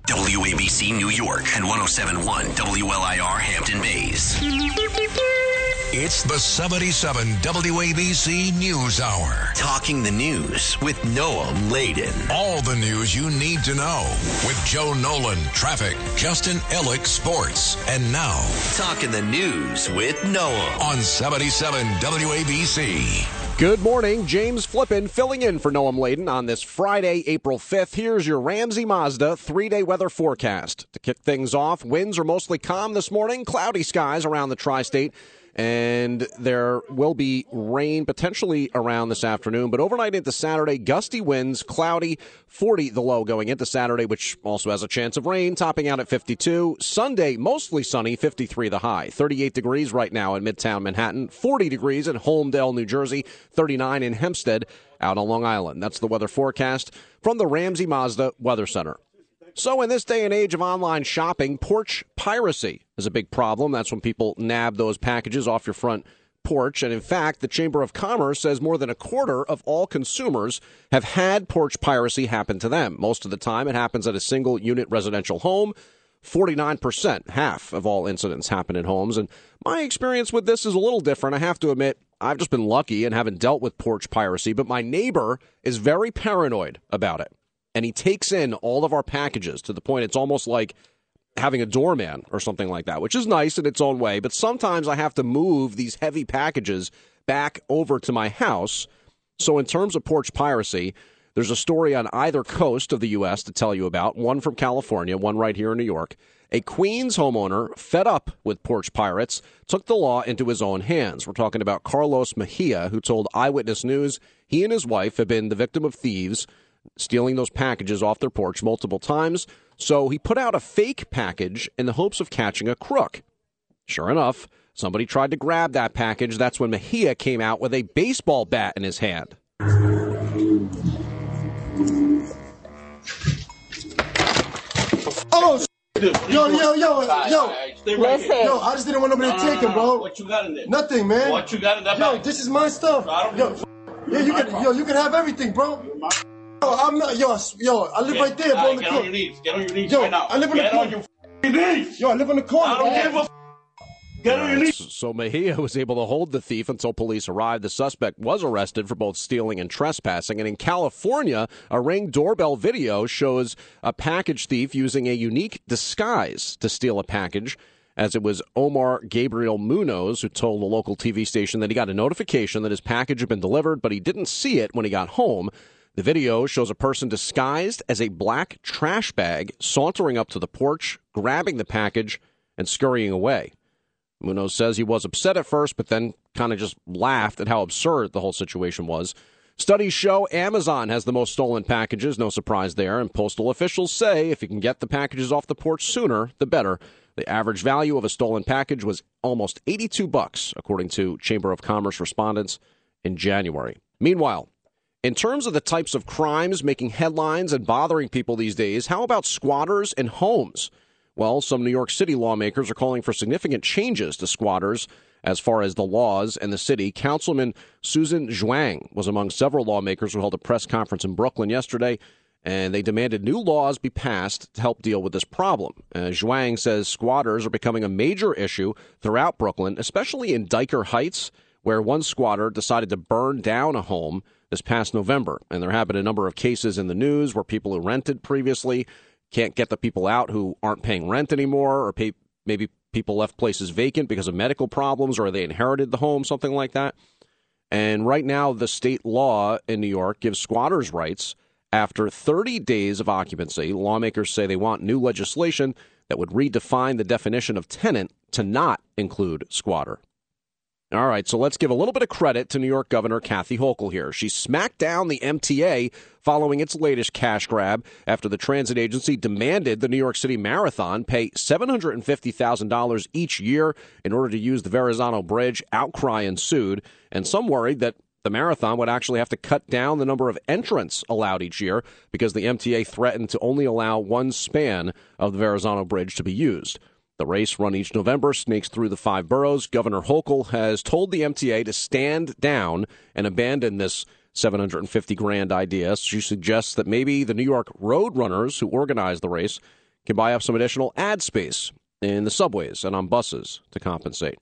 WABC New York and 107.1 WLIR Hampton Bays. It's the 77 WABC News Hour. Talking the news with Noam Laden. All the news you need to know with Joe Nolan, traffic, Justin Ellick, sports. And now, Talking the news with Noam on 77 WABC. Good morning. James Flippin filling in for Noam Laden on this Friday, April 5th. Here's your Ramsey Mazda 3-day weather forecast. To kick things off, winds are mostly calm this morning, cloudy skies around the tri-state, and there will be rain potentially around this afternoon. But overnight into Saturday, gusty winds, cloudy, 40 the low going into Saturday, which also has a chance of rain, topping out at 52. Sunday, mostly sunny, 53 the high. 38 degrees right now in Midtown Manhattan, 40 degrees in Holmdel, New Jersey, 39 in Hempstead out on Long Island. That's the weather forecast from the Ramsey Mazda Weather Center. So in this day and age of online shopping, porch piracy is a big problem. That's when people nab those packages off your front porch. And in fact, the Chamber of Commerce says more than a quarter of all consumers have had porch piracy happen to them. Most of the time, it happens at a single unit residential home. 49%, half of all incidents happen in homes. And my experience with this is a little different. I have to admit, I've just been lucky and haven't dealt with porch piracy, but my neighbor is very paranoid about it. And he takes in all of our packages to the point it's almost like having a doorman or something like that, which is nice in its own way. But sometimes I have to move these heavy packages back over to my house. So in terms of porch piracy, there's a story on either coast of the U.S. to tell you about, one from California, one right here in New York. A Queens homeowner, fed up with porch pirates, took the law into his own hands. We're talking about Carlos Mejia, who told Eyewitness News he and his wife have been the victim of thieves stealing those packages off their porch multiple times. So he put out a fake package in the hopes of catching a crook. Sure enough, somebody tried to grab that package. That's when Mejia came out with a baseball bat in his hand. Oh, yo. Listen. Yo, I just didn't want nobody to take him, bro. What you got in there? Nothing, man. What you got in that Yo, bag? this is my stuff. You can have everything, bro. I'm not, I live right there, bro. Get on your knees. Get on your knees Yo, right now. I live in the corner. Get on your knees. Yo, I live in the corner. I don't give a Get on your knees. So Mejia was able to hold the thief until police arrived. The suspect was arrested for both stealing and trespassing. And in California, a Ring doorbell video shows a package thief using a unique disguise to steal a package, as it was Omar Gabriel Munoz who told the local TV station that he got a notification that his package had been delivered, but he didn't see it when he got home. The video shows a person disguised as a black trash bag sauntering up to the porch, grabbing the package, and scurrying away. Munoz says he was upset at first, but then kind of just laughed at how absurd the whole situation was. Studies show Amazon has the most stolen packages, no surprise there, and postal officials say if you can get the packages off the porch sooner, the better. The average value of a stolen package was almost $82, according to Chamber of Commerce respondents in January. Meanwhile, in terms of the types of crimes making headlines and bothering people these days, how about squatters and homes? Well, some New York City lawmakers are calling for significant changes to squatters as far as the laws and the city. Councilman Susan Zhuang was among several lawmakers who held a press conference in Brooklyn yesterday, and they demanded new laws be passed to help deal with this problem. Zhuang says squatters are becoming a major issue throughout Brooklyn, especially in Dyker Heights, where one squatter decided to burn down a home this past November. And there have been a number of cases in the news where people who rented previously can't get the people out who aren't paying rent anymore, or maybe people left places vacant because of medical problems, or they inherited the home, something like that. And right now, the state law in New York gives squatters rights after 30 days of occupancy. Lawmakers say they want new legislation that would redefine the definition of tenant to not include squatter. All right, so let's give a little bit of credit to New York Governor Kathy Hochul here. She smacked down the MTA following its latest cash grab after the transit agency demanded the New York City Marathon pay $750,000 each year in order to use the Verrazano Bridge. Outcry ensued, and some worried that the marathon would actually have to cut down the number of entrants allowed each year because the MTA threatened to only allow one span of the Verrazano Bridge to be used. The race, run each November, snakes through the 5 boroughs. Governor Hochul has told the MTA to stand down and abandon this $750,000 idea. She suggests that maybe the New York Road Runners who organized the race can buy up some additional ad space in the subways and on buses to compensate.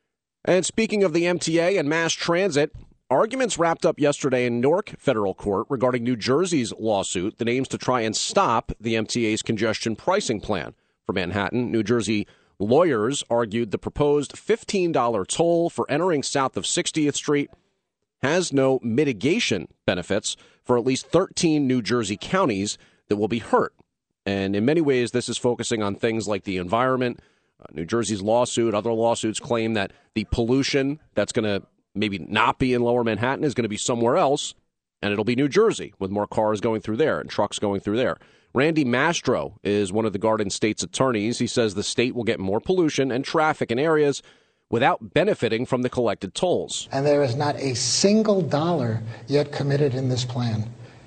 And speaking of the MTA and mass transit, arguments wrapped up yesterday in Newark federal court regarding New Jersey's lawsuit that aims to try and stop the MTA's congestion pricing plan for Manhattan. New Jersey lawyers argued the proposed $15 toll for entering south of 60th Street has no mitigation benefits for at least 13 New Jersey counties that will be hurt. And in many ways, this is focusing on things like the environment. New Jersey's lawsuit, other lawsuits claim that the pollution that's going to maybe not be in Lower Manhattan is going to be somewhere else, and it'll be New Jersey with more cars going through there and trucks going through there. Randy Mastro is one of the Garden State's attorneys. He says the state will get more pollution and traffic in areas without benefiting from the collected tolls. And there is not a single dollar yet committed in this plan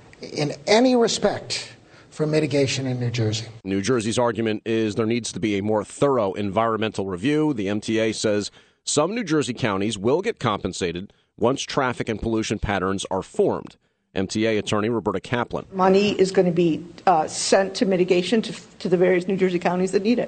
in any respect for mitigation in New Jersey. New Jersey's argument is there needs to be a more thorough environmental review. The MTA says some New Jersey counties will get compensated once traffic and pollution patterns are formed. MTA attorney Roberta Kaplan. Money is going to be sent to mitigation to the various New Jersey counties that need it.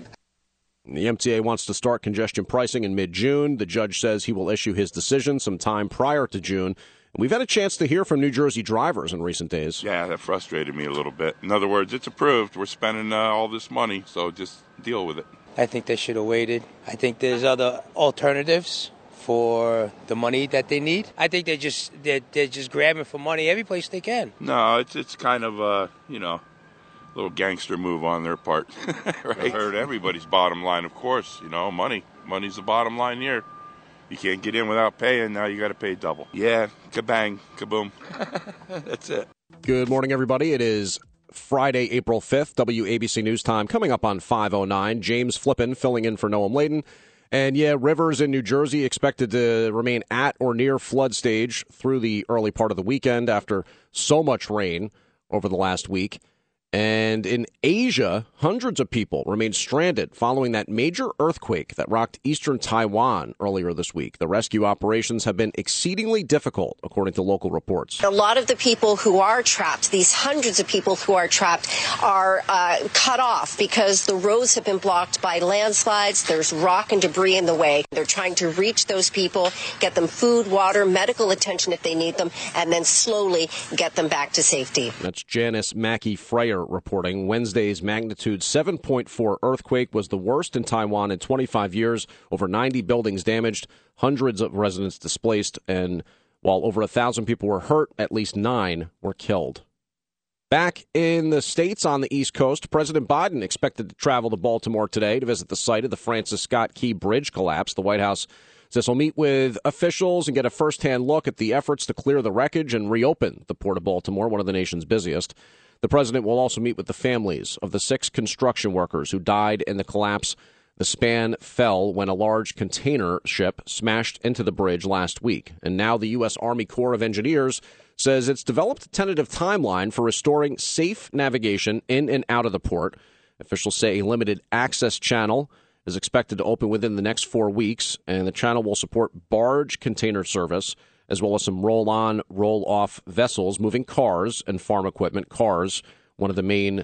The MTA wants to start congestion pricing in mid-June. The judge says he will issue his decision sometime prior to June. We've had a chance to hear from New Jersey drivers in recent days. Yeah, that frustrated me a little bit. In other words, it's approved. We're spending all this money, so just deal with it. I think they should have waited. I think there's other alternatives for the money that they need. I think they're just grabbing for money every place they can. No, it's kind of a little gangster move on their part. Right? It hurt everybody's bottom line, of course. Money's the bottom line here. You can't get in without paying. Now you got to pay double. Yeah, kabang, kaboom. That's it. Good morning, everybody. It is Friday, April 5th, WABC News Time. Coming up on 5:09, James Flippin filling in for Noam Layden. And, yeah, rivers in New Jersey expected to remain at or near flood stage through the early part of the weekend after so much rain over the last week. And in Asia, hundreds of people remained stranded following that major earthquake that rocked eastern Taiwan earlier this week. The rescue operations have been exceedingly difficult, according to local reports. A lot of the people who are trapped, these hundreds of people who are trapped, are cut off because the roads have been blocked by landslides. There's rock and debris in the way. They're trying to reach those people, get them food, water, medical attention if they need them, and then slowly get them back to safety. That's Janice Mackey-Freyer reporting. Wednesday's magnitude 7.4 earthquake was the worst in Taiwan in 25 years. Over 90 buildings damaged, hundreds of residents displaced, and while over 1,000 people were hurt, at least 9 were killed. Back in the States on the East Coast, President Biden expected to travel to Baltimore today to visit the site of the Francis Scott Key Bridge collapse. The White House says he'll meet with officials and get a firsthand look at the efforts to clear the wreckage and reopen the Port of Baltimore, one of the nation's busiest. The president will also meet with the families of the 6 construction workers who died in the collapse. The span fell when a large container ship smashed into the bridge last week. And now the U.S. Army Corps of Engineers says it's developed a tentative timeline for restoring safe navigation in and out of the port. Officials say a limited access channel is expected to open within the next 4 weeks, and the channel will support barge container service, as well as some roll-on, roll-off vessels moving cars and farm equipment. Cars, one of the main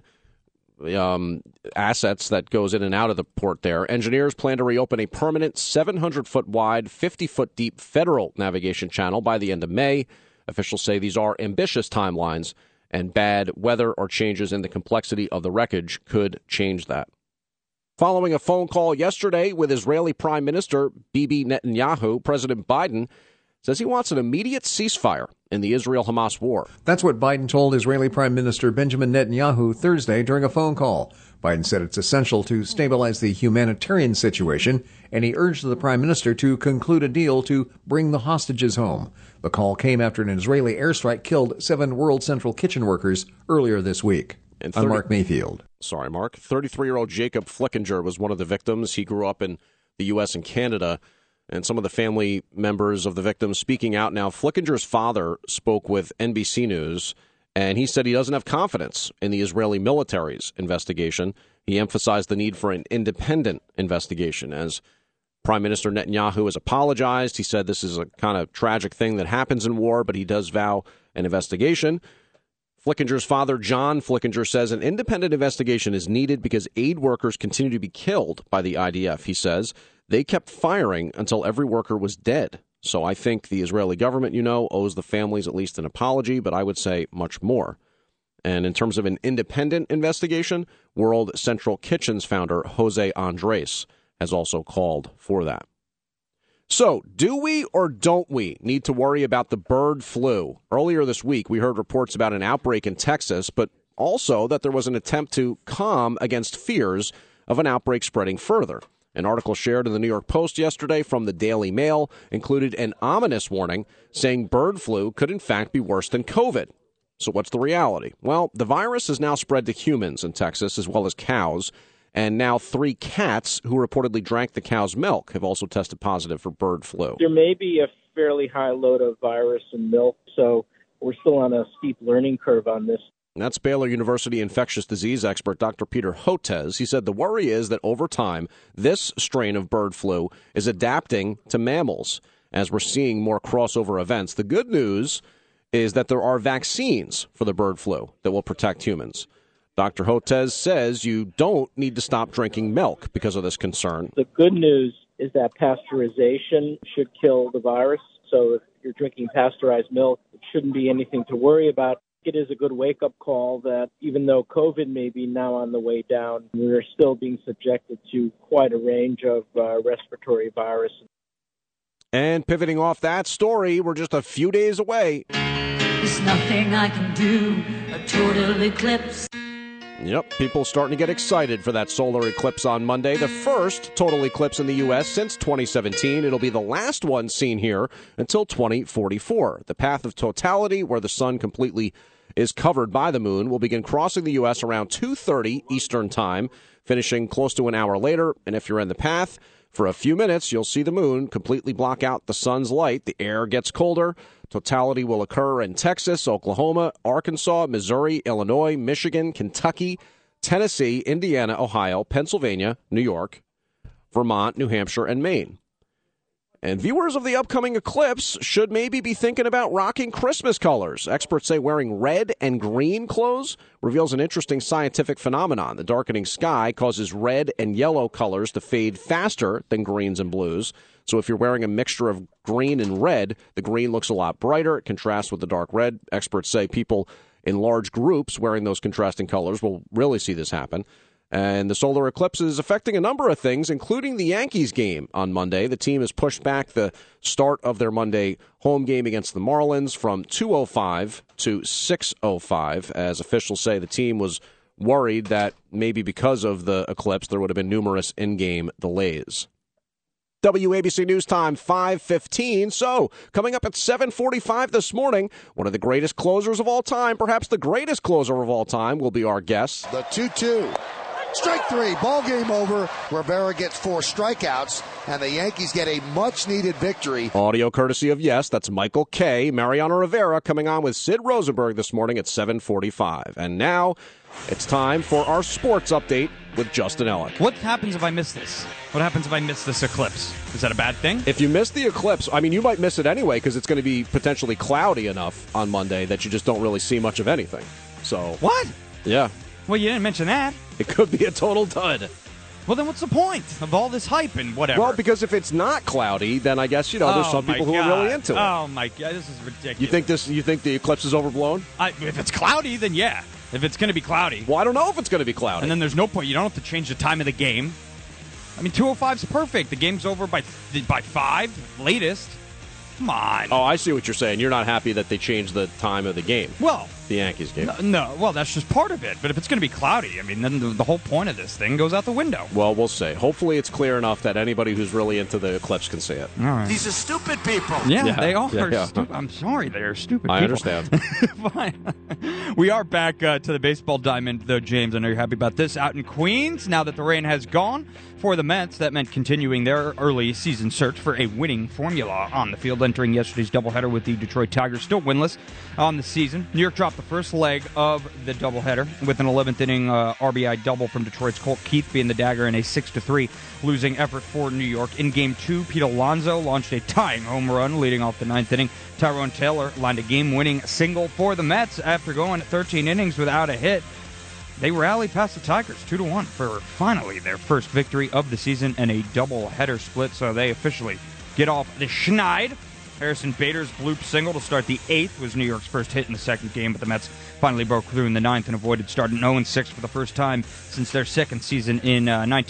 assets that goes in and out of the port there. Engineers plan to reopen a permanent 700-foot wide, 50-foot deep federal navigation channel by the end of May. Officials say these are ambitious timelines, and bad weather or changes in the complexity of the wreckage could change that. Following a phone call yesterday with Israeli Prime Minister Bibi Netanyahu, President Biden says he wants an immediate ceasefire in the Israel-Hamas war. That's what Biden told Israeli Prime Minister Benjamin Netanyahu Thursday during a phone call. Biden said it's essential to stabilize the humanitarian situation, and he urged the prime minister to conclude a deal to bring the hostages home. The call came after an Israeli airstrike killed 7 World Central Kitchen workers earlier this week. I'm Mark Mayfield. Sorry, Mark. 33-year-old Jacob Flickinger was one of the victims. He grew up in the U.S. and Canada. And some of the family members of the victims speaking out now. Flickinger's father spoke with NBC News, and he said he doesn't have confidence in the Israeli military's investigation. He emphasized the need for an independent investigation. As Prime Minister Netanyahu has apologized, he said this is a kind of tragic thing that happens in war, but he does vow an investigation. Flickinger's father, John Flickinger, says an independent investigation is needed because aid workers continue to be killed by the IDF. He says they kept firing until every worker was dead. So I think the Israeli government, owes the families at least an apology, but I would say much more. And in terms of an independent investigation, World Central Kitchen's founder, Jose Andres, has also called for that. So, do we or don't we need to worry about the bird flu? Earlier this week, we heard reports about an outbreak in Texas, but also that there was an attempt to calm against fears of an outbreak spreading further. An article shared in the New York Post yesterday from the Daily Mail included an ominous warning saying bird flu could in fact be worse than COVID. So what's the reality? Well, the virus has now spread to humans in Texas as well as cows. And now 3 cats who reportedly drank the cow's milk have also tested positive for bird flu. There may be a fairly high load of virus in milk, so we're still on a steep learning curve on this. That's Baylor University infectious disease expert Dr. Peter Hotez. He said the worry is that over time, this strain of bird flu is adapting to mammals as we're seeing more crossover events. The good news is that there are vaccines for the bird flu that will protect humans. Dr. Hotez says you don't need to stop drinking milk because of this concern. The good news is that pasteurization should kill the virus. So if you're drinking pasteurized milk, it shouldn't be anything to worry about. It is a good wake-up call that even though COVID may be now on the way down, we're still being subjected to quite a range of respiratory viruses. And pivoting off that story, we're just a few days away. There's nothing I can do, a total eclipse. Yep, people starting to get excited for that solar eclipse on Monday. The first total eclipse in the U.S. since 2017. It'll be the last one seen here until 2044. The path of totality, where the sun completely is covered by the moon, will begin crossing the U.S. around 2:30 Eastern Time, finishing close to an hour later. And if you're in the path, for a few minutes, you'll see the moon completely block out the sun's light. The air gets colder. Totality will occur in Texas, Oklahoma, Arkansas, Missouri, Illinois, Michigan, Kentucky, Tennessee, Indiana, Ohio, Pennsylvania, New York, Vermont, New Hampshire, and Maine. And viewers of the upcoming eclipse should maybe be thinking about rocking Christmas colors. Experts say wearing red and green clothes reveals an interesting scientific phenomenon. The darkening sky causes red and yellow colors to fade faster than greens and blues. So if you're wearing a mixture of green and red, the green looks a lot brighter. It contrasts with the dark red. Experts say people in large groups wearing those contrasting colors will really see this happen. And the solar eclipse is affecting a number of things, including the Yankees game on Monday. The team has pushed back the start of their Monday home game against the Marlins from 2:05 to 6:05, as officials say the team was worried that maybe because of the eclipse there would have been numerous in-game delays. WABC News Time, 5:15. So, coming up at 7:45 this morning, one of the greatest closers of all time, perhaps the greatest closer of all time, will be our guest. The 2-2. Strike 3, ball game over. Rivera gets 4 strikeouts, and the Yankees get a much-needed victory. Audio courtesy of Yes, that's Michael Kay. Mariano Rivera coming on with Sid Rosenberg this morning at 7:45. And now it's time for our sports update with Justin Ellick. What happens if I miss this? What happens if I miss this eclipse? Is that a bad thing? If you miss the eclipse, I mean, you might miss it anyway because it's going to be potentially cloudy enough on Monday that you just don't really see much of anything. So what? Yeah. Well, you didn't mention that. It could be a total dud. Well, then what's the point of all this hype and whatever? Well, because if it's not cloudy, then I guess, there's some people who are really into it. Oh, my God. This is ridiculous. You think the eclipse is overblown? If it's cloudy, then yeah. If it's going to be cloudy. Well, I don't know if it's going to be cloudy. And then there's no point. You don't have to change the time of the game. I mean, 2:05 is perfect. The game's over by 5, latest. Come on. Oh, I see what you're saying. You're not happy that they changed the time of the game. Well, the Yankees game. No, well, that's just part of it. But if it's going to be cloudy, I mean, then the whole point of this thing goes out the window. Well, we'll see. Hopefully it's clear enough that anybody who's really into the eclipse can see it. All right. These are stupid people. Yeah, they are. Yeah. I'm sorry, they're stupid people. I understand. Fine. We are back to the baseball diamond, though, James. I know you're happy about this. Out in Queens, now that the rain has gone for the Mets, that meant continuing their early season search for a winning formula on the field, entering yesterday's doubleheader with the Detroit Tigers still winless on the season. New York dropped the the first leg of the doubleheader with an 11th inning RBI double from Detroit's Colt Keith being the dagger in a 6-3 losing effort for New York. In Game 2, Pete Alonso launched a tying home run leading off the 9th inning. Tyrone Taylor lined a game-winning single for the Mets after going 13 innings without a hit. They rallied past the Tigers 2-1 for finally their first victory of the season and a doubleheader split, so they officially get off the schneid. Harrison Bader's bloop single to start the 8th was New York's first hit in the second game, but the Mets finally broke through in the 9th and avoided starting 0-6 for the first time since their second season in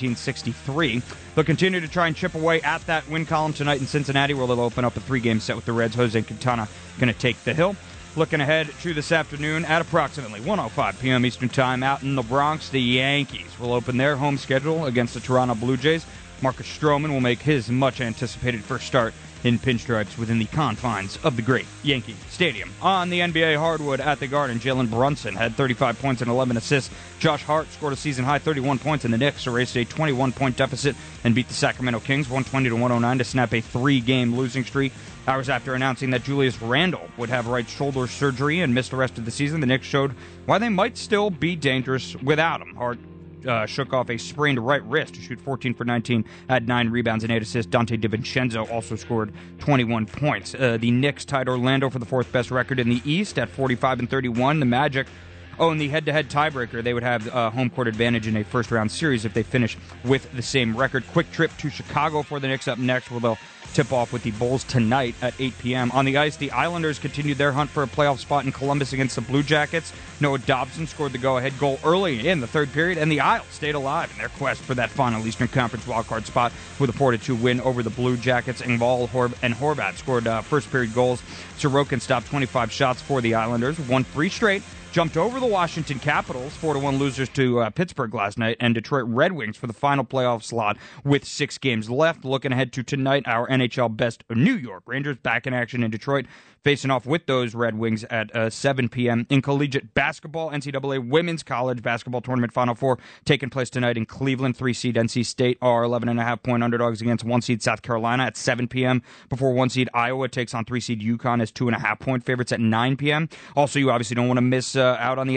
1963. They'll continue to try and chip away at that win column tonight in Cincinnati, where they'll open up a 3-game set with the Reds. Jose Quintana going to take the hill. Looking ahead to this afternoon at approximately 1:05 p.m. Eastern Time out in the Bronx, the Yankees will open their home schedule against the Toronto Blue Jays. Marcus Stroman will make his much-anticipated first start in pinstripes within the confines of the great Yankee Stadium. On the NBA hardwood at the Garden, Jalen Brunson had 35 points and 11 assists. Josh Hart scored a season-high 31 points, and the Knicks erased a 21-point deficit and beat the Sacramento Kings 120-109 to snap a 3-game losing streak. Hours after announcing that Julius Randle would have right shoulder surgery and miss the rest of the season, the Knicks showed why they might still be dangerous without him. Hart shook off a sprained right wrist to shoot 14 for 19, had 9 rebounds and 8 assists. Dante DiVincenzo also scored 21 points. The Knicks tied Orlando for the 4th best record in the East at 45-31. The Magic in the head-to-head tiebreaker, they would have home court advantage in a first-round series if they finish with the same record. Quick trip to Chicago for the Knicks up next, where they'll tip off with the Bulls tonight at 8 p.m. On the ice, the Islanders continued their hunt for a playoff spot in Columbus against the Blue Jackets. Noah Dobson scored the go-ahead goal early in the third period, and the Isles stayed alive in their quest for that final Eastern Conference wildcard spot with a 4-2 win over the Blue Jackets. Engvall and Horvat scored first-period goals. Sorokin stopped 25 shots for the Islanders, won 3 straight, jumped over the Washington Capitals, 4-1 losers to Pittsburgh last night, and Detroit Red Wings for the final playoff slot with 6 games left. Looking ahead to tonight, our NHL best New York Rangers back in action in Detroit, facing off with those Red Wings at 7 p.m. In collegiate basketball, NCAA Women's College Basketball Tournament Final Four taking place tonight in Cleveland. 3-seed NC State are 11.5-point underdogs against 1-seed South Carolina at 7 p.m. before 1-seed Iowa takes on 3-seed UConn as 2.5-point favorites at 9 p.m. Also, you obviously don't want to miss out on the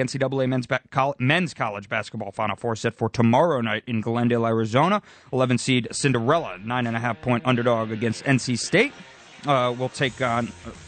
NCAA men's college basketball Final Four set for tomorrow night in Glendale, Arizona. 11-seed Cinderella, 9.5-point underdog against NC State. Will take on,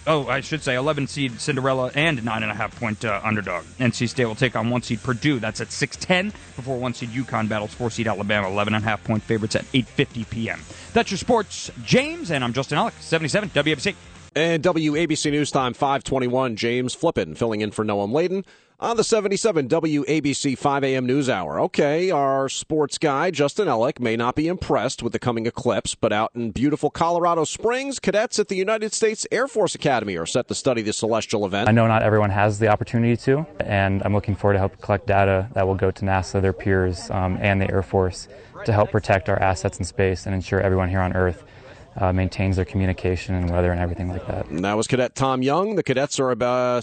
11-seed Cinderella and 9.5-point underdog. NC State will take on 1-seed Purdue. That's at 6:10 before 1-seed UConn battles 4-seed Alabama, 11.5-point favorites at 8:50 p.m. That's your sports, James, and I'm Justin Alec, 77 WABC. And WABC News Time 521, James Flippin filling in for Noam Layden on the 77 WABC 5 a.m. News Hour. Okay, our sports guy, Justin Ellick, may not be impressed with the coming eclipse, but out in beautiful Colorado Springs, cadets at the United States Air Force Academy are set to study the celestial event. I know not everyone has the opportunity to, and I'm looking forward to help collect data that will go to NASA, their peers, and the Air Force to help protect our assets in space and ensure everyone here on Earth maintains their communication and weather and everything like that. And that was Cadet Tom Young. The cadets are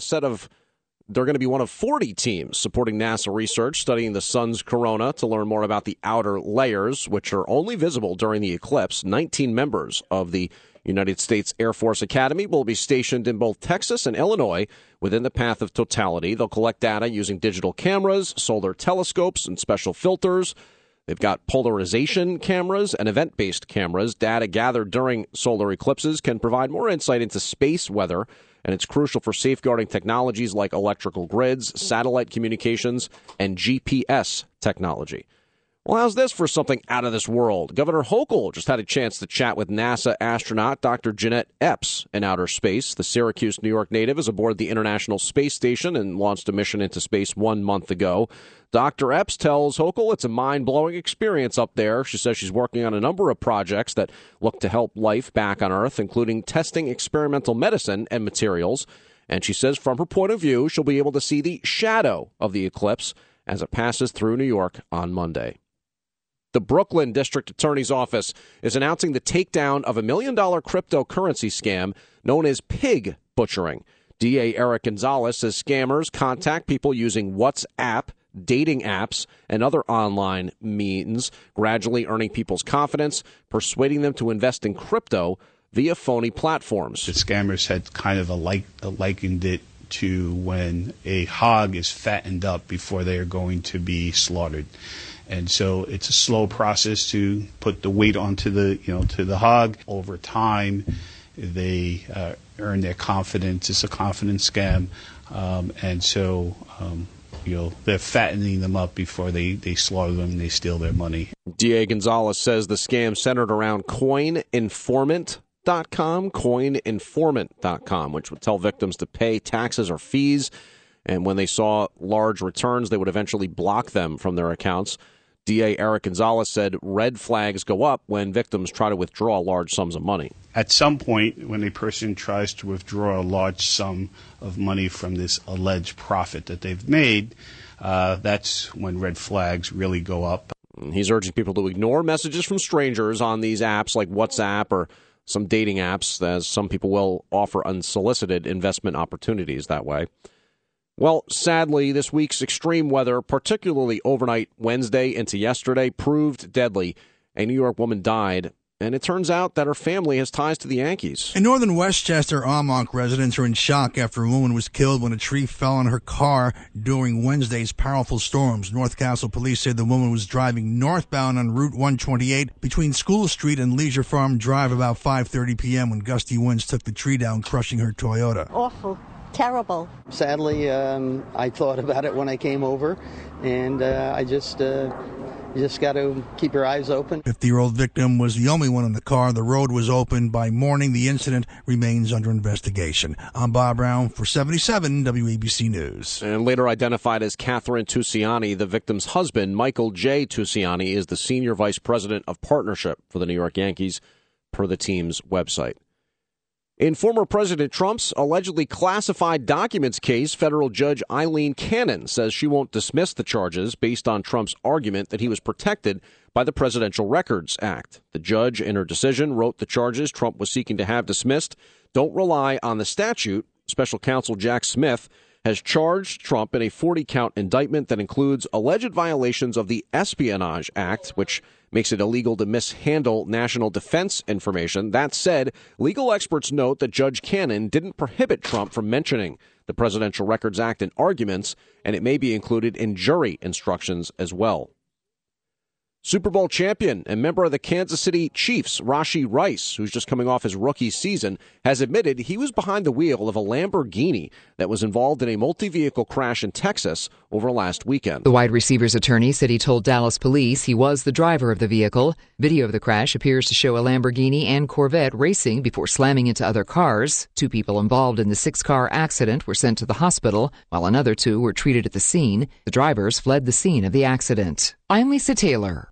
they're going to be one of 40 teams supporting NASA research studying the sun's corona to learn more about the outer layers, which are only visible during the eclipse. 19 members of the United States Air Force Academy will be stationed in both Texas and Illinois within the path of totality. They'll collect data using digital cameras, solar telescopes, and special filters. They've got polarization cameras and event-based cameras. Data gathered during solar eclipses can provide more insight into space weather, and it's crucial for safeguarding technologies like electrical grids, satellite communications, and GPS technology. Well, how's this for something out of this world? Governor Hochul just had a chance to chat with NASA astronaut Dr. Jeanette Epps in outer space. The Syracuse, New York native is aboard the International Space Station and launched a mission into space 1 month ago. Dr. Epps tells Hochul it's a mind-blowing experience up there. She says she's working on a number of projects that look to help life back on Earth, including testing experimental medicine and materials. And she says from her point of view, she'll be able to see the shadow of the eclipse as it passes through New York on Monday. The Brooklyn District Attorney's Office is announcing the takedown of $1 million cryptocurrency scam known as pig butchering. DA Eric Gonzalez says scammers contact people using WhatsApp, dating apps, and other online means, gradually earning people's confidence, persuading them to invest in crypto via phony platforms. The scammers had kind of likened it to when a hog is fattened up before they are going to be slaughtered. And so it's a slow process to put the weight onto the hog. Over time, they earn their confidence. It's a confidence scam. They're fattening them up before they slaughter them and they steal their money. DA Gonzalez says the scam centered around coininformant.com, which would tell victims to pay taxes or fees. And when they saw large returns, they would eventually block them from their accounts. DA Eric Gonzalez said red flags go up when victims try to withdraw large sums of money. At some point, when a person tries to withdraw a large sum of money from this alleged profit that they've made, that's when red flags really go up. He's urging people to ignore messages from strangers on these apps like WhatsApp or some dating apps, as some people will offer unsolicited investment opportunities that way. Well, sadly, this week's extreme weather, particularly overnight Wednesday into yesterday, proved deadly. A New York woman died, and it turns out that her family has ties to the Yankees. In northern Westchester, Armonk residents are in shock after a woman was killed when a tree fell on her car during Wednesday's powerful storms. North Castle police say the woman was driving northbound on Route 128 between School Street and Leisure Farm Drive about 5:30 p.m. when gusty winds took the tree down, crushing her Toyota. Awful. Terrible. Sadly, I thought about it when I came over, and you just got to keep your eyes open. 50-year-old victim was the only one in the car. The road was open by morning. The incident remains under investigation. I'm Bob Brown for 77 WABC News. And later identified as Catherine Tusiani, the victim's husband, Michael J. Tusiani, is the senior vice president of partnership for the New York Yankees, per the team's website. In former President Trump's allegedly classified documents case, federal judge Eileen Cannon says she won't dismiss the charges based on Trump's argument that he was protected by the Presidential Records Act. The judge, in her decision, wrote the charges Trump was seeking to have dismissed don't rely on the statute. Special counsel Jack Smith has charged Trump in a 40-count indictment that includes alleged violations of the Espionage Act, which makes it illegal to mishandle national defense information. That said, legal experts note that Judge Cannon didn't prohibit Trump from mentioning the Presidential Records Act in arguments, and it may be included in jury instructions as well. Super Bowl champion and member of the Kansas City Chiefs, Rashee Rice, who's just coming off his rookie season, has admitted he was behind the wheel of a Lamborghini that was involved in a multi-vehicle crash in Texas over last weekend. The wide receiver's attorney said he told Dallas police he was the driver of the vehicle. Video of the crash appears to show a Lamborghini and Corvette racing before slamming into other cars. 2 people involved in the 6-car accident were sent to the hospital, while another 2 were treated at the scene. The drivers fled the scene of the accident. I'm Lisa Taylor.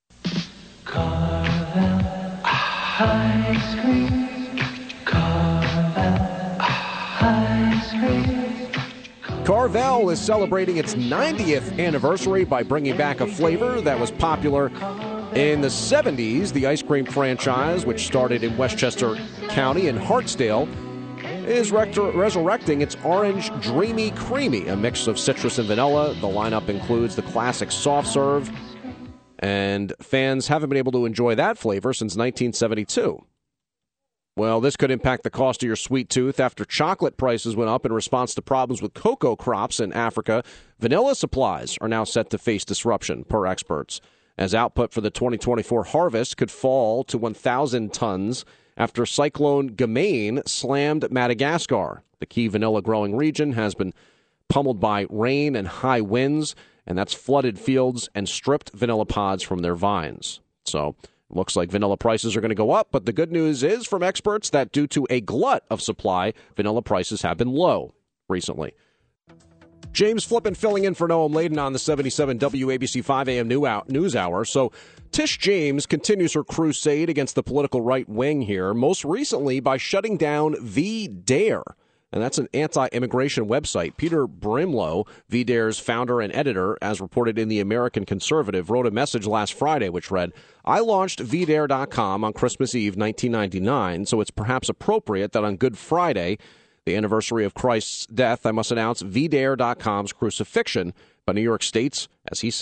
Carvel ice cream. Carvel ice cream. Carvel is celebrating its 90th anniversary by bringing back a flavor that was popular in the 70s. The ice cream franchise, which started in Westchester County and Hartsdale, is resurrecting its Orange Dreamy Creamy, a mix of citrus and vanilla. The lineup includes the classic soft serve, and fans haven't been able to enjoy that flavor since 1972. Well, this could impact the cost of your sweet tooth. After chocolate prices went up in response to problems with cocoa crops in Africa, vanilla supplies are now set to face disruption, per experts, as output for the 2024 harvest could fall to 1,000 tons after Cyclone Ghislaine slammed Madagascar. The key vanilla growing region has been pummeled by rain and high winds, and that's flooded fields and stripped vanilla pods from their vines. So it looks like vanilla prices are going to go up, but the good news is from experts that due to a glut of supply, vanilla prices have been low recently. James Flippin filling in for Noam Laden on the 77 WABC 5 a.m. News Hour. So Tish James continues her crusade against the political right wing here, most recently by shutting down VDare. And that's an anti-immigration website. Peter Brimlow, VDare's founder and editor, as reported in The American Conservative, wrote a message last Friday which read, I launched VDare.com on Christmas Eve 1999, so it's perhaps appropriate that on Good Friday, the anniversary of Christ's death, I must announce VDare.com's crucifixion by New York State's, as he says,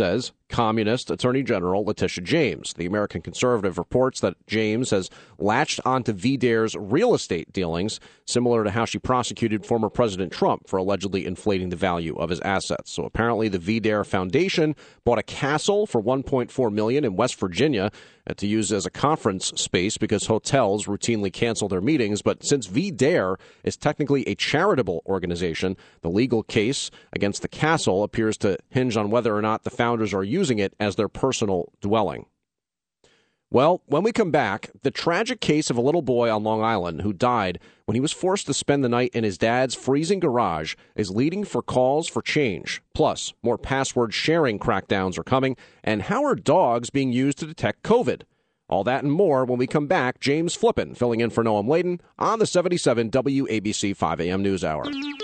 Communist Attorney General Letitia James. The American Conservative reports that James has latched onto VDARE's real estate dealings, similar to how she prosecuted former President Trump for allegedly inflating the value of his assets. So apparently the VDARE Foundation bought a castle for $1.4 million in West Virginia to use as a conference space because hotels routinely cancel their meetings. But since VDARE is technically a charitable organization, the legal case against the castle appears to hinge on whether or not the founders are using it as their personal dwelling. Well, when we come back, the tragic case of a little boy on Long Island who died when he was forced to spend the night in his dad's freezing garage is leading for calls for change. Plus, more password sharing crackdowns are coming, and how are dogs being used to detect COVID? All that and more when we come back. James Flippin filling in for Noam Laden on the 77 WABC 5 a.m. News Hour.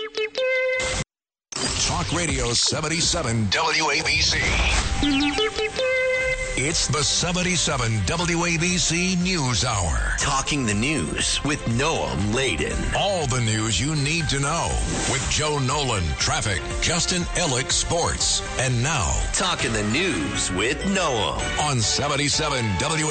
Talk Radio 77 WABC. It's the 77 WABC News Hour. Talking the news with Noam Laden. All the news you need to know with Joe Nolan, traffic, Justin Ellick, sports. And now, Talking the news with Noam on 77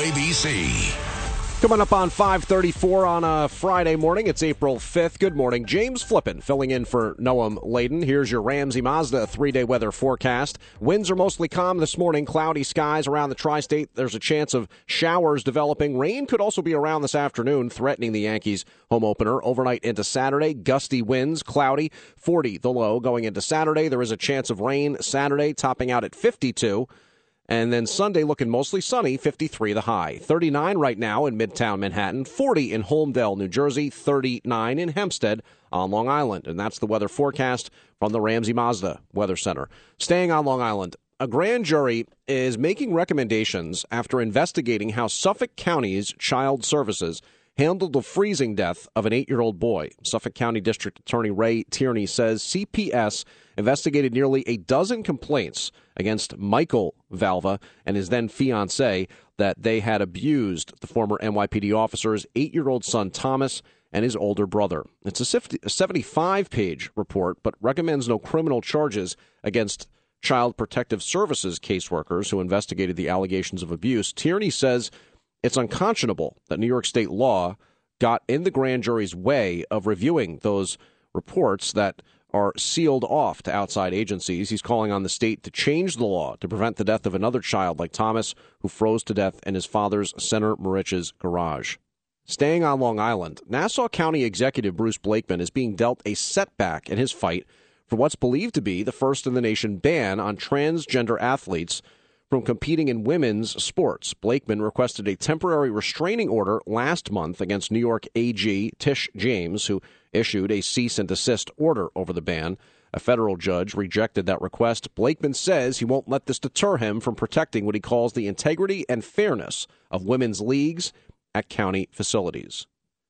WABC. Coming up on 5:34 on a Friday morning, it's April 5th. Good morning. James Flippin filling in for Noam Laden. Here's your Ramsey Mazda 3-day weather forecast. Winds are mostly calm this morning. Cloudy skies around the tri-state. There's a chance of showers developing. Rain could also be around this afternoon, threatening the Yankees home opener. Overnight into Saturday, gusty winds, cloudy, 40 the low going into Saturday. There is a chance of rain Saturday, topping out at 52. And then Sunday looking mostly sunny, 53 the high. 39 right now in Midtown Manhattan, 40 in Holmdel, New Jersey, 39 in Hempstead on Long Island. And that's the weather forecast from the Ramsey Mazda Weather Center. Staying on Long Island, a grand jury is making recommendations after investigating how Suffolk County's Child Services handled the freezing death of an 8-year-old boy. Suffolk County District Attorney Ray Tierney says CPS investigated nearly a dozen complaints against Michael Valva and his then fiancée that they had abused the former NYPD officer's 8-year-old son Thomas and his older brother. It's a 75-page report, but recommends no criminal charges against Child Protective Services caseworkers who investigated the allegations of abuse. Tierney says it's unconscionable that New York state law got in the grand jury's way of reviewing those reports that are sealed off to outside agencies. He's calling on the state to change the law to prevent the death of another child like Thomas, who froze to death in his father's Center Morich's garage. Staying on Long Island, Nassau County Executive Bruce Blakeman is being dealt a setback in his fight for what's believed to be the first in the nation ban on transgender athletes from competing in women's sports. Blakeman requested a temporary restraining order last month against New York AG Tish James, who issued a cease and desist order over the ban. A federal judge rejected that request. Blakeman says he won't let this deter him from protecting what he calls the integrity and fairness of women's leagues at county facilities.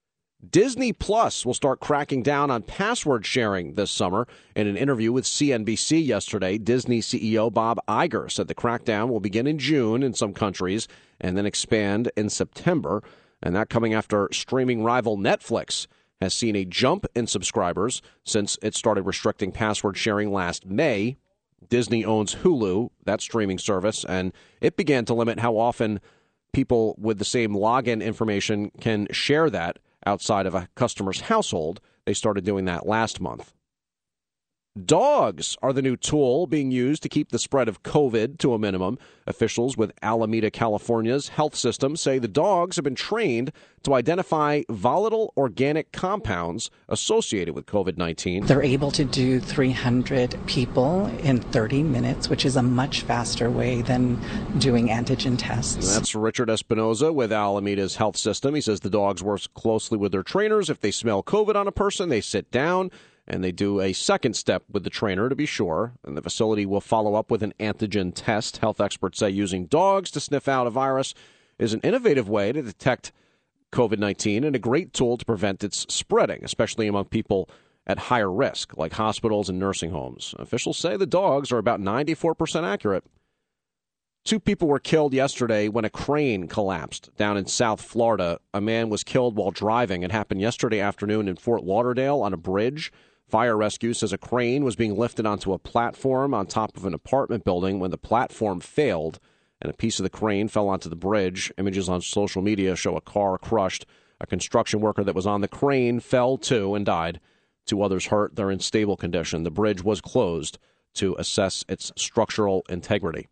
Disney Plus will start cracking down on password sharing this summer. In an interview with CNBC yesterday, Disney CEO Bob Iger said the crackdown will begin in June in some countries and then expand in September. And that coming after streaming rival Netflix has seen a jump in subscribers since it started restricting password sharing last May. Disney owns Hulu, that streaming service, and it began to limit how often people with the same login information can share that outside of a customer's household. They started doing that last month. Dogs are the new tool being used to keep the spread of COVID to a minimum. Officials with Alameda, California's health system say the dogs have been trained to identify volatile organic compounds associated with COVID-19. They're able to do 300 people in 30 minutes, which is a much faster way than doing antigen tests. That's Richard Espinoza with Alameda's health system. He says the dogs work closely with their trainers. If they smell COVID on a person, they sit down and they do a second step with the trainer to be sure. And the facility will follow up with an antigen test. Health experts say using dogs to sniff out a virus is an innovative way to detect COVID-19 and a great tool to prevent its spreading, especially among people at higher risk, like hospitals and nursing homes. Officials say the dogs are about 94% accurate. 2 people were killed yesterday when a crane collapsed down in South Florida. A man was killed while driving. It happened yesterday afternoon in Fort Lauderdale on a bridge. Fire rescue says a crane was being lifted onto a platform on top of an apartment building when the platform failed and a piece of the crane fell onto the bridge. Images on social media show a car crushed. A construction worker that was on the crane fell too and died. 2 others hurt. They're in stable condition. The bridge was closed to assess its structural integrity.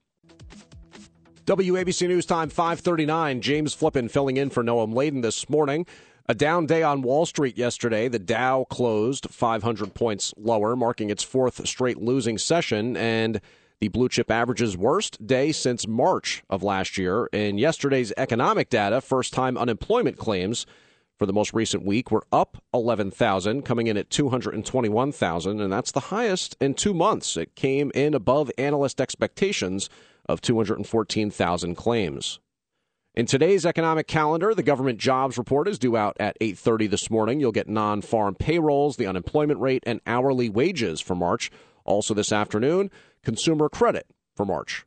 WABC News Time 5:39. James Flippin filling in for Noam Laden this morning. A down day on Wall Street yesterday. The Dow closed 500 points lower, marking its 4th straight losing session, and the blue chip average's worst day since March of last year. In yesterday's economic data, first-time unemployment claims for the most recent week were up 11,000, coming in at 221,000, and that's the highest in 2 months. It came in above analyst expectations of 214,000 claims. In today's economic calendar, the government jobs report is due out at 8:30 this morning. You'll get non-farm payrolls, the unemployment rate, and hourly wages for March. Also this afternoon, consumer credit for March.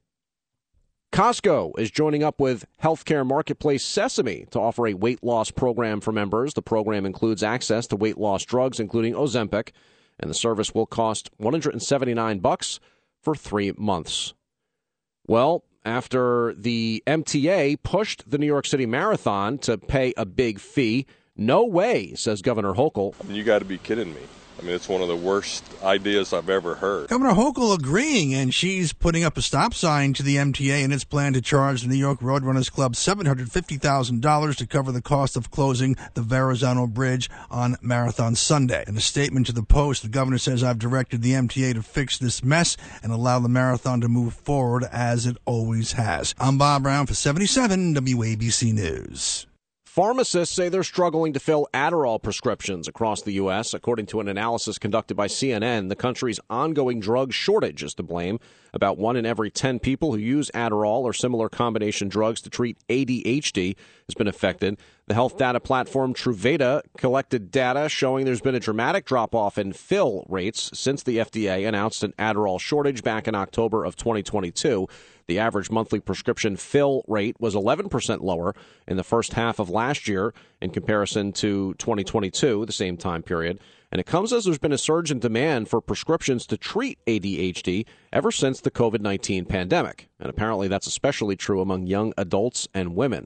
Costco is joining up with healthcare marketplace Sesame to offer a weight loss program for members. The program includes access to weight loss drugs, including Ozempic, and the service will cost $179 for 3 months. Well, after the MTA pushed the New York City Marathon to pay a big fee, no way, says Governor Hochul. You got to be kidding me. I mean, it's one of the worst ideas I've ever heard. Governor Hochul agreeing, and she's putting up a stop sign to the MTA in its plan to charge the New York Roadrunners Club $750,000 to cover the cost of closing the Verrazano Bridge on Marathon Sunday. In a statement to the Post, the governor says, "I've directed the MTA to fix this mess and allow the marathon to move forward as it always has." I'm Bob Brown for 77 WABC News. Pharmacists say they're struggling to fill Adderall prescriptions across the U.S. According to an analysis conducted by CNN, the country's ongoing drug shortage is to blame. About 1 in every 10 people who use Adderall or similar combination drugs to treat ADHD has been affected. The health data platform Truvada collected data showing there's been a dramatic drop-off in fill rates since the FDA announced an Adderall shortage back in October of 2022. The average monthly prescription fill rate was 11% lower in the first half of last year in comparison to 2022, the same time period. And it comes as there's been a surge in demand for prescriptions to treat ADHD ever since the COVID-19 pandemic. And apparently that's especially true among young adults and women.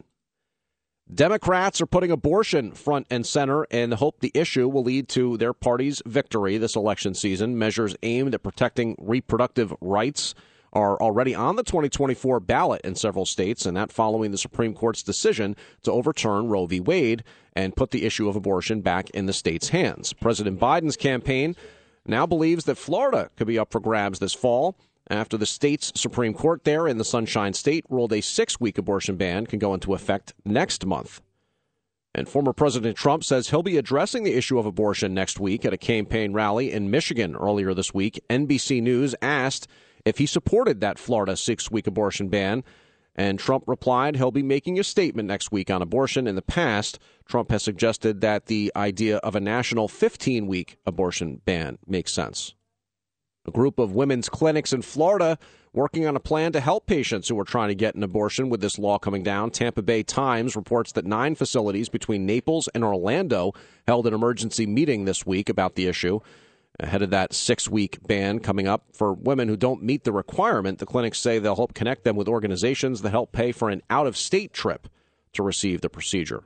Democrats are putting abortion front and center and hope the issue will lead to their party's victory this election season. Measures aimed at protecting reproductive rights are already on the 2024 ballot in several states, and that following the Supreme Court's decision to overturn Roe v. Wade and put the issue of abortion back in the state's hands. President Biden's campaign now believes that Florida could be up for grabs this fall after the state's Supreme Court there in the Sunshine State ruled a 6-week abortion ban can go into effect next month. And former President Trump says he'll be addressing the issue of abortion next week at a campaign rally in Michigan earlier this week. NBC News asked if he supported that Florida 6-week abortion ban, and Trump replied he'll be making a statement next week on abortion. In the past, Trump has suggested that the idea of a national 15-week abortion ban makes sense. A group of women's clinics in Florida working on a plan to help patients who are trying to get an abortion with this law coming down. Tampa Bay Times reports that 9 facilities between Naples and Orlando held an emergency meeting this week about the issue. Ahead of that 6-week ban coming up for women who don't meet the requirement, the clinics say they'll help connect them with organizations that help pay for an out-of-state trip to receive the procedure.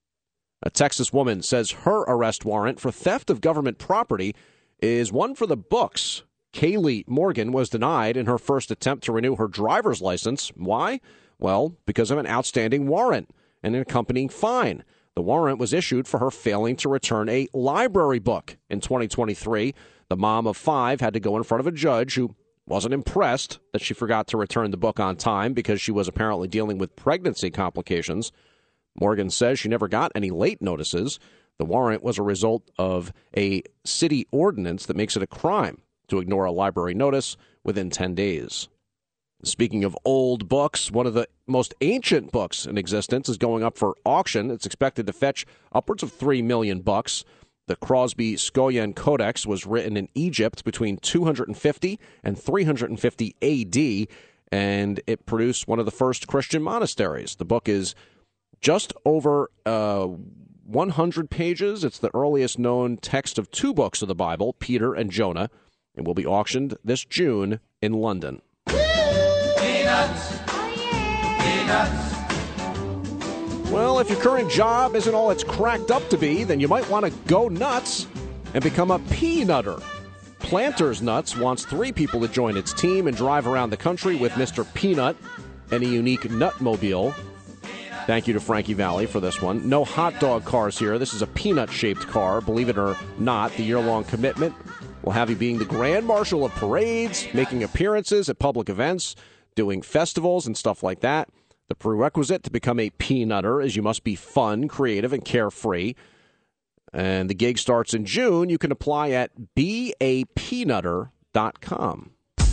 A Texas woman says her arrest warrant for theft of government property is one for the books. Kaylee Morgan was denied in her first attempt to renew her driver's license. Why? Well, because of an outstanding warrant and an accompanying fine. The warrant was issued for her failing to return a library book in 2023. The mom of 5 had to go in front of a judge who wasn't impressed that she forgot to return the book on time because she was apparently dealing with pregnancy complications. Morgan says she never got any late notices. The warrant was a result of a city ordinance that makes it a crime to ignore a library notice within 10 days. Speaking of old books, one of the most ancient books in existence is going up for auction. It's expected to fetch upwards of $3 million. The Crosby-Scoian Codex was written in Egypt between 250 and 350 AD, and it produced one of the first Christian monasteries. The book is just over 100 pages. It's the earliest known text of 2 books of the Bible, Peter and Jonah, and will be auctioned this June in London. Peanuts. Peanuts. Well, if your current job isn't all it's cracked up to be, then you might want to go nuts and become a pea-nutter. Planters Nuts wants 3 people to join its team and drive around the country with Mr. Peanut and a unique Nutmobile. Thank you to Frankie Valli for this one. No hot dog cars here. This is a peanut-shaped car. Believe it or not, the year-long commitment will have you being the grand marshal of parades, making appearances at public events, doing festivals and stuff like that. The prerequisite to become a peanutter is you must be fun, creative, and carefree. And the gig starts in June. You can apply at beapeanutter.com.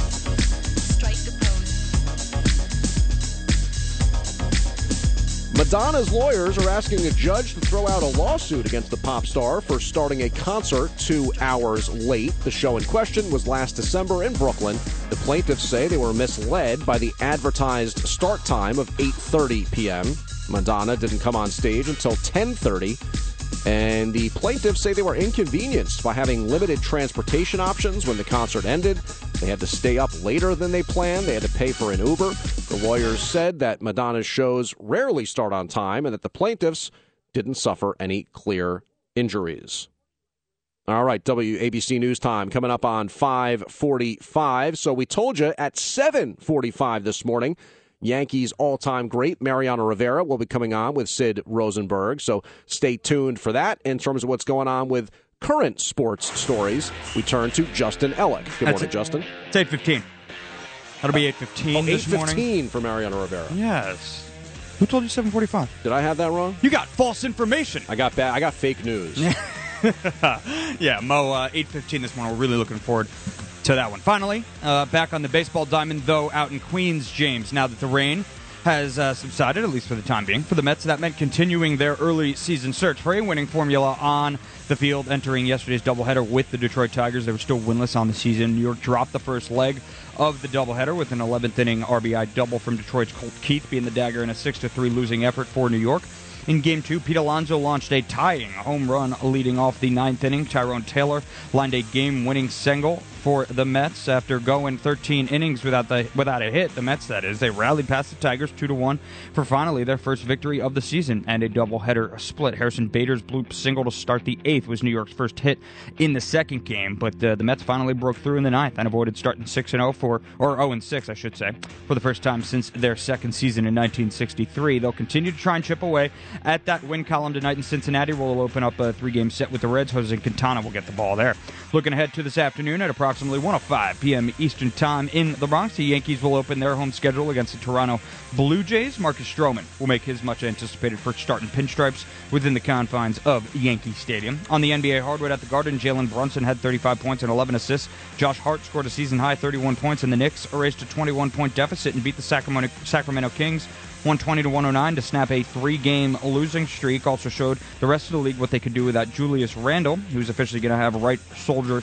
Madonna's lawyers are asking a judge to throw out a lawsuit against the pop star for starting a concert 2 hours late. The show in question was last December in Brooklyn. The plaintiffs say they were misled by the advertised start time of 8:30 p.m. Madonna didn't come on stage until 10:30. And the plaintiffs say they were inconvenienced by having limited transportation options when the concert ended. They had to stay up later than they planned. They had to pay for an Uber. The lawyers said that Madonna's shows rarely start on time and that the plaintiffs didn't suffer any clear injuries. All right, WABC News Time coming up on 5:45. So we told you at 7:45 this morning, Yankees all-time great Mariano Rivera will be coming on with Sid Rosenberg, so stay tuned for that. In terms of what's going on with current sports stories, we turn to Justin Ellick. Good morning, Justin. It's 8:15. That'll be 8:15 this morning. 8:15 for Mariano Rivera. Yes. Who told you 7:45? Did I have that wrong? You got false information. I got fake news. Yeah, Mo, 8:15 this morning. We're really looking forward to that one. Finally, back on the baseball diamond, though, out in Queens, James, now that the rain has subsided, at least for the time being. For the Mets, that meant continuing their early season search for a winning formula on the field, entering yesterday's doubleheader with the Detroit Tigers. They were still winless on the season. New York dropped the first leg of the doubleheader with an 11th inning RBI double from Detroit's Colt Keith being the dagger in a 6-3 losing effort for New York. In Game 2, Pete Alonso launched a tying home run leading off the 9th inning. Tyrone Taylor lined a game-winning single for the Mets after going 13 innings without a hit. The Mets, that is, they rallied past the Tigers 2-1 for finally their first victory of the season and a doubleheader split. Harrison Bader's bloop single to start the 8th was New York's first hit in the second game, but the Mets finally broke through in the 9th and avoided starting 0-6, I should say, for the first time since their second season in 1963. They'll continue to try and chip away at that win column tonight in Cincinnati. We'll open up a 3-game set with the Reds. Jose Quintana will get the ball there. Looking ahead to this afternoon at approximately 1:05 p.m. Eastern Time in the Bronx, the Yankees will open their home schedule against the Toronto Blue Jays. Marcus Stroman will make his much-anticipated first start in pinstripes within the confines of Yankee Stadium. On the NBA hardwood at the Garden, Jalen Brunson had 35 points and 11 assists. Josh Hart scored a season-high 31 points, and the Knicks erased a 21-point deficit and beat the Sacramento Kings 120-109 to snap a 3-game losing streak. Also showed the rest of the league what they could do without Julius Randle, who's officially going to have right shoulder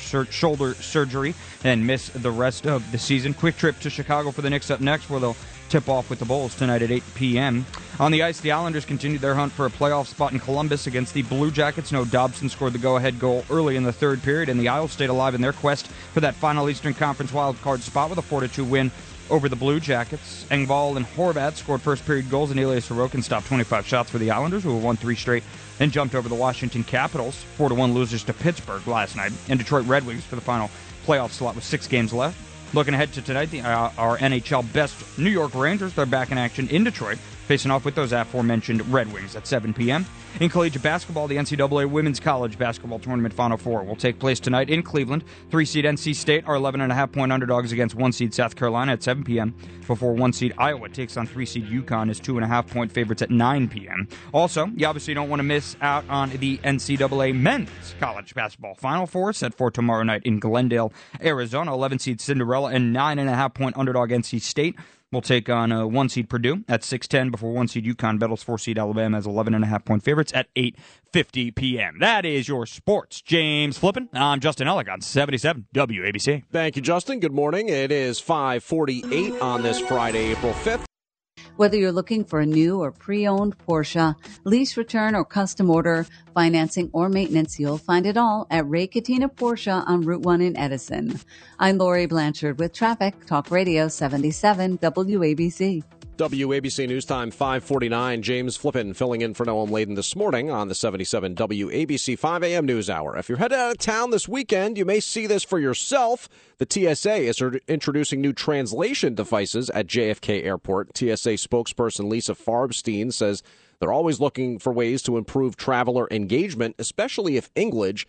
surgery and miss the rest of the season. Quick trip to Chicago for the Knicks up next, where they'll tip off with the Bulls tonight at 8 p.m. On the ice, the Islanders continued their hunt for a playoff spot in Columbus against the Blue Jackets. Noah Dobson scored the go-ahead goal early in the third period, and the Isles stayed alive in their quest for that final Eastern Conference wildcard spot with a 4-2 win over the Blue Jackets. Engvall and Horvat scored first-period goals, and Elias Sorokin stopped 25 shots for the Islanders, who have won 3 straight and jumped over the Washington Capitals, 4-1 losers to Pittsburgh last night, and Detroit Red Wings for the final playoff slot with 6 games left. Looking ahead to tonight, our NHL best New York Rangers, they're back in action in Detroit, facing off with those aforementioned Red Wings at 7 p.m. In collegiate basketball, the NCAA Women's College Basketball Tournament Final Four will take place tonight in Cleveland. 3-seed NC State are 11.5-point underdogs against 1-seed South Carolina at 7 p.m. before 1-seed Iowa takes on 3-seed UConn as 2.5-point favorites at 9 p.m. Also, you obviously don't want to miss out on the NCAA Men's College Basketball Final Four set for tomorrow night in Glendale, Arizona. 11-seed Cinderella and 9.5-point underdog NC State will take on 1-seed Purdue at 6:10 before 1-seed UConn battles 4-seed Alabama as 11.5-point favorites at 8:50 p.m. That is your sports. James Flippin. I'm Justin Ellick on 77 WABC. Thank you, Justin. Good morning. It is 5:48 on this Friday, April 5th. Whether you're looking for a new or pre-owned Porsche, lease, return, or custom order, financing, or maintenance, you'll find it all at Ray Cattina Porsche on Route 1 in Edison. I'm Lori Blanchard with Traffic, Talk Radio 77 WABC. WABC News Time 5:49. James Flippin filling in for Noam Laden this morning on the 77 WABC 5 a.m. News Hour. If you're headed out of town this weekend, you may see this for yourself. The TSA is introducing new translation devices at JFK Airport. TSA spokesperson Lisa Farbstein says they're always looking for ways to improve traveler engagement, especially if English,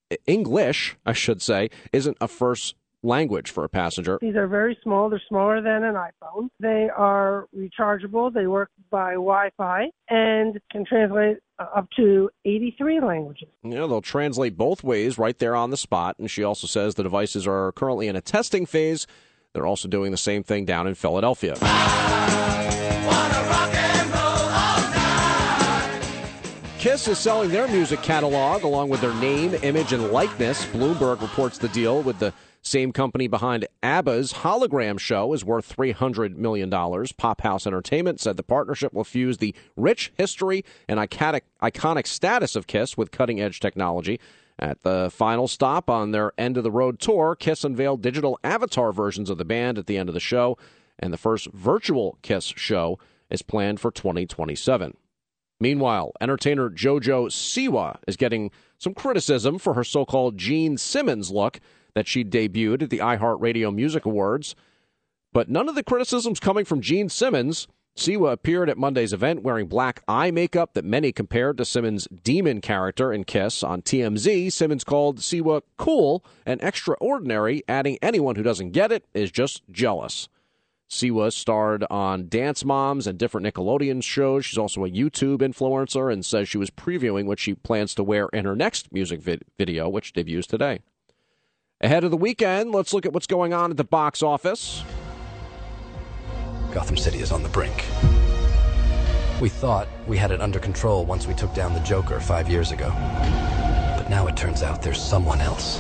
isn't a first language for a passenger. These are very small. They're smaller than an iPhone. They are rechargeable. They work by Wi-Fi and can translate up to 83 languages. Yeah, they'll translate both ways right there on the spot. And she also says the devices are currently in a testing phase. They're also doing the same thing down in Philadelphia. Kiss is selling their music catalog along with their name, image, and likeness. Bloomberg reports the deal with the same company behind ABBA's hologram show is worth $300 million. Pop House Entertainment said the partnership will fuse the rich history and iconic status of Kiss with cutting-edge technology. At the final stop on their end-of-the-road tour, Kiss unveiled digital avatar versions of the band at the end of the show, and the first virtual Kiss show is planned for 2027. Meanwhile, entertainer JoJo Siwa is getting some criticism for her so-called Gene Simmons look that she debuted at the iHeartRadio Music Awards. But none of the criticisms coming from Gene Simmons. Siwa appeared at Monday's event wearing black eye makeup that many compared to Simmons' demon character in Kiss. On TMZ, Simmons called Siwa cool and extraordinary, adding anyone who doesn't get it is just jealous. Siwa starred on Dance Moms and different Nickelodeon shows. She's also a YouTube influencer and says she was previewing what she plans to wear in her next music video, which debuts today. Ahead of the weekend, let's look at what's going on at the box office. Gotham City is on the brink. We thought we had it under control once we took down the Joker 5 years ago. But now it turns out there's someone else.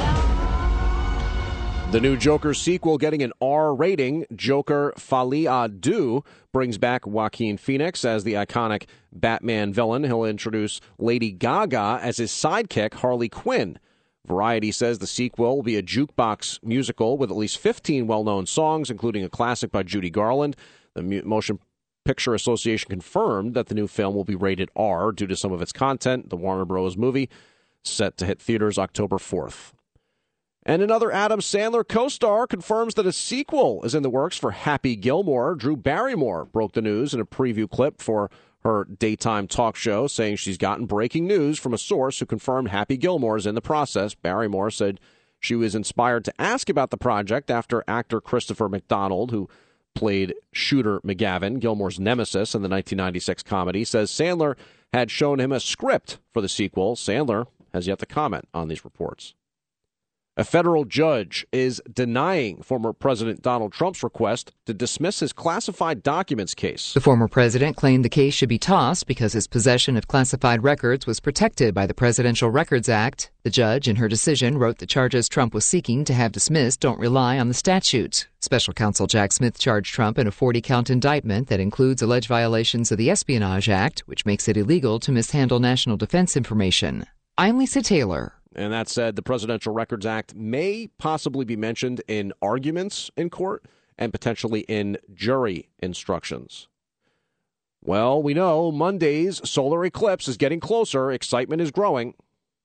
The new Joker sequel getting an R rating. Joker Folie à Deux brings back Joaquin Phoenix as the iconic Batman villain. He'll introduce Lady Gaga as his sidekick, Harley Quinn. Variety says the sequel will be a jukebox musical with at least 15 well-known songs, including a classic by Judy Garland. The Motion Picture Association confirmed that the new film will be rated R due to some of its content. The Warner Bros. Movie set to hit theaters October 4th. And another Adam Sandler co-star confirms that a sequel is in the works for Happy Gilmore. Drew Barrymore broke the news in a preview clip for her daytime talk show, saying she's gotten breaking news from a source who confirmed Happy Gilmore is in the process. Barrymore said she was inspired to ask about the project after actor Christopher McDonald, who played Shooter McGavin, Gilmore's nemesis in the 1996 comedy, says Sandler had shown him a script for the sequel. Sandler has yet to comment on these reports. A federal judge is denying former President Donald Trump's request to dismiss his classified documents case. The former president claimed the case should be tossed because his possession of classified records was protected by the Presidential Records Act. The judge, in her decision, wrote the charges Trump was seeking to have dismissed don't rely on the statute. Special counsel Jack Smith charged Trump in a 40-count indictment that includes alleged violations of the Espionage Act, which makes it illegal to mishandle national defense information. I'm Lisa Taylor. And that said, the Presidential Records Act may possibly be mentioned in arguments in court and potentially in jury instructions. Well, we know Monday's solar eclipse is getting closer. Excitement is growing.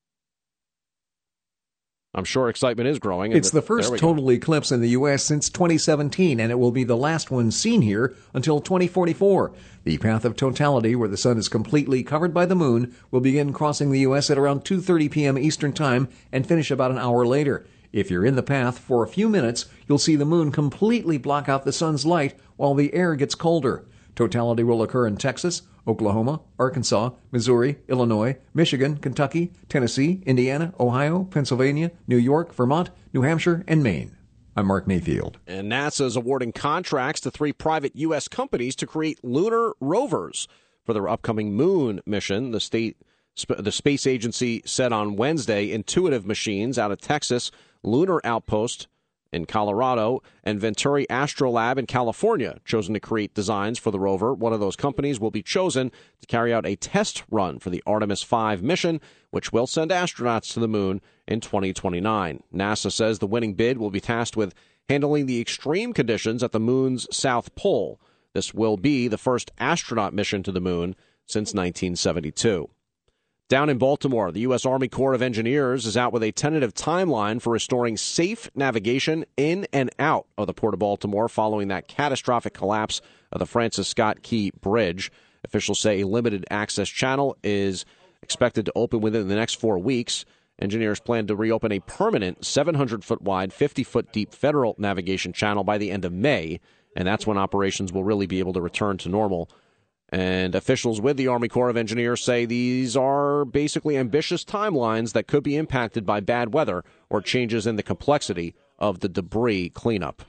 I'm sure excitement is growing. It's the first total eclipse in the U.S. since 2017, and it will be the last one seen here until 2044. The path of totality, where the sun is completely covered by the moon, will begin crossing the U.S. at around 2:30 p.m. Eastern Time and finish about an hour later. If you're in the path for a few minutes, you'll see the moon completely block out the sun's light while the air gets colder. Totality will occur in Texas, Oklahoma, Arkansas, Missouri, Illinois, Michigan, Kentucky, Tennessee, Indiana, Ohio, Pennsylvania, New York, Vermont, New Hampshire, and Maine. I'm Mark Mayfield. And NASA is awarding contracts to 3 private U.S. companies to create lunar rovers for their upcoming moon mission. The space agency said on Wednesday Intuitive Machines out of Texas, Lunar Outpost, in Colorado, and Venturi Astrolab in California, chosen to create designs for the rover. One of those companies will be chosen to carry out a test run for the Artemis 5 mission, which will send astronauts to the moon in 2029. NASA says the winning bid will be tasked with handling the extreme conditions at the moon's south pole. This will be the first astronaut mission to the moon since 1972. Down in Baltimore, the U.S. Army Corps of Engineers is out with a tentative timeline for restoring safe navigation in and out of the Port of Baltimore following that catastrophic collapse of the Francis Scott Key Bridge. Officials say a limited access channel is expected to open within the next 4 weeks. Engineers plan to reopen a permanent 700-foot wide, 50-foot deep federal navigation channel by the end of May, and that's when operations will really be able to return to normal. And officials with the Army Corps of Engineers say these are basically ambitious timelines that could be impacted by bad weather or changes in the complexity of the debris cleanup.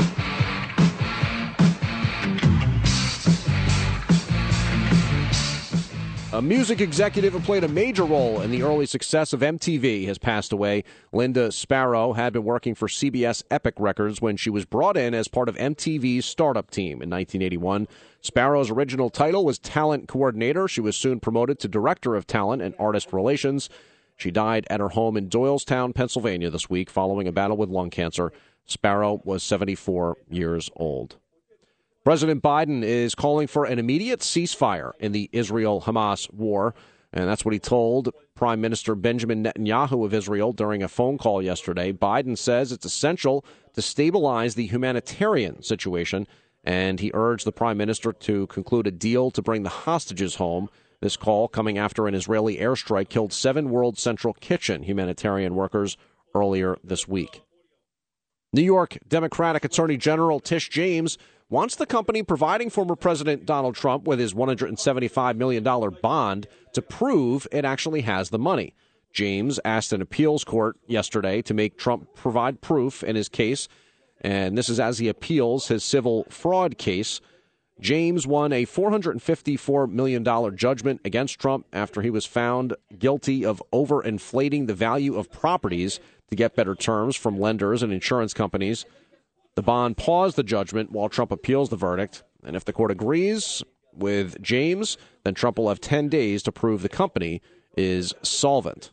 A music executive who played a major role in the early success of MTV has passed away. Linda Sparrow had been working for CBS Epic Records when she was brought in as part of MTV's startup team in 1981. Sparrow's original title was Talent Coordinator. She was soon promoted to Director of Talent and Artist Relations. She died at her home in Doylestown, Pennsylvania this week following a battle with lung cancer. Sparrow was 74 years old. President Biden is calling for an immediate ceasefire in the Israel-Hamas war, and that's what he told Prime Minister Benjamin Netanyahu of Israel during a phone call yesterday. Biden says it's essential to stabilize the humanitarian situation, and he urged the Prime Minister to conclude a deal to bring the hostages home. This call coming after an Israeli airstrike killed 7 World Central Kitchen humanitarian workers earlier this week. New York Democratic Attorney General Tish James wants the company providing former President Donald Trump with his $175 million bond to prove it actually has the money. James asked an appeals court yesterday to make Trump provide proof in his case, and this is as he appeals his civil fraud case. James won a $454 million judgment against Trump after he was found guilty of overinflating the value of properties to get better terms from lenders and insurance companies. The bond paused the judgment while Trump appeals the verdict, and if the court agrees with James, then Trump will have 10 days to prove the company is solvent.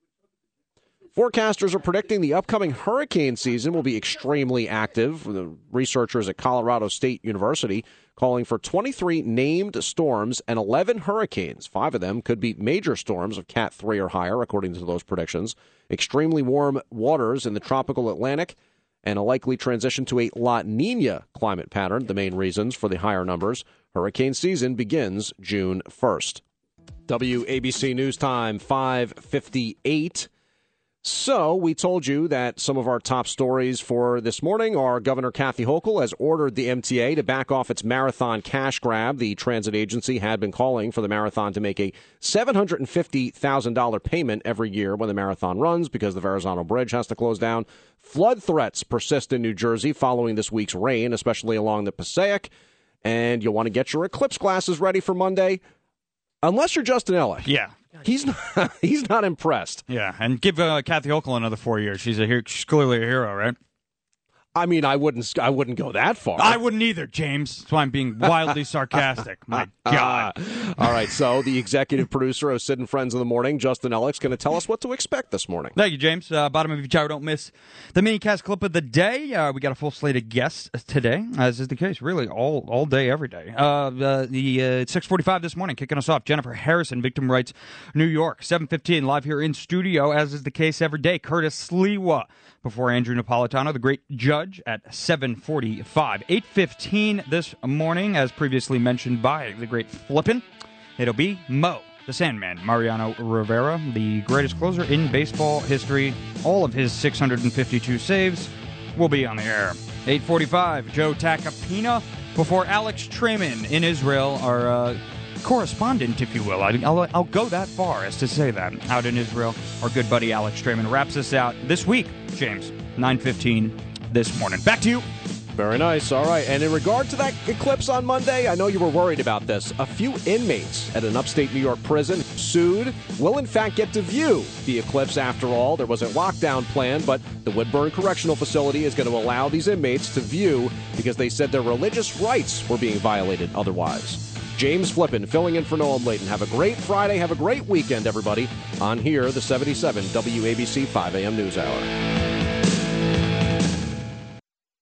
Forecasters are predicting the upcoming hurricane season will be extremely active. The researchers at Colorado State University calling for 23 named storms and 11 hurricanes. 5 of them could be major storms of Cat 3 or higher, according to those predictions. Extremely warm waters in the tropical Atlantic and a likely transition to a La Nina climate pattern, the main reasons for the higher numbers. Hurricane season begins June 1st. WABC News Time, 5:58. So we told you that some of our top stories for this morning are Governor Kathy Hochul has ordered the MTA to back off its marathon cash grab. The transit agency had been calling for the marathon to make a $750,000 payment every year when the marathon runs because the Verrazano Bridge has to close down. Flood threats persist in New Jersey following this week's rain, especially along the Passaic. And you'll want to get your eclipse glasses ready for Monday, unless you're Justin Ellick. Yeah. He's not impressed. Yeah, and give Kathy Hochul another 4 years. She's clearly a hero, right? I mean, I wouldn't go that far. I wouldn't either, James. That's why I'm being wildly sarcastic. My God. All right, so the executive producer of Sid and Friends in the Morning, Justin Ellick's going to tell us what to expect this morning. Thank you, James. Bottom of each hour, don't miss the minicast clip of the day. We got a full slate of guests today, as is the case really all day, every day. The 6:45 this morning, kicking us off, Jennifer Harrison, Victim Rights, New York. 7:15 live here in studio, as is the case every day. Curtis Sliwa before Andrew Napolitano, the great judge, at 7:45. 8:15 this morning, as previously mentioned by the great Flippin'. It'll be Mo, the Sandman, Mariano Rivera, the greatest closer in baseball history. All of his 652 saves will be on the air. 8:45, Joe Tacopina before Alex Trayman in Israel, our correspondent, if you will. I'll go that far as to say that. Out in Israel, our good buddy Alex Trayman wraps us out this week, James, 9:15 this morning. Back to you. Very nice. All right. And in regard to that eclipse on Monday, I know you were worried about this. A few inmates at an upstate New York prison sued will in fact get to view the eclipse after all. There was a lockdown plan, but the Woodburn Correctional Facility is going to allow these inmates to view because they said their religious rights were being violated otherwise. James Flippin filling in for Noam Layton. Have a great Friday. Have a great weekend, everybody. On here, the 77 WABC 5 a.m. News Hour.